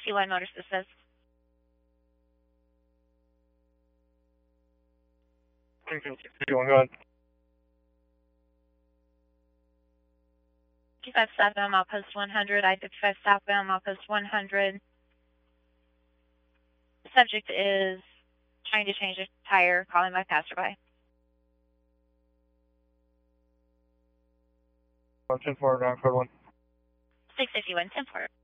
651 Motor Assist. 651, go ahead. 55 southbound, outpost 100. I-55 southbound, outpost 100. The subject is trying to change a tire, calling by passerby. 10-4, code 1. 651, 10-4.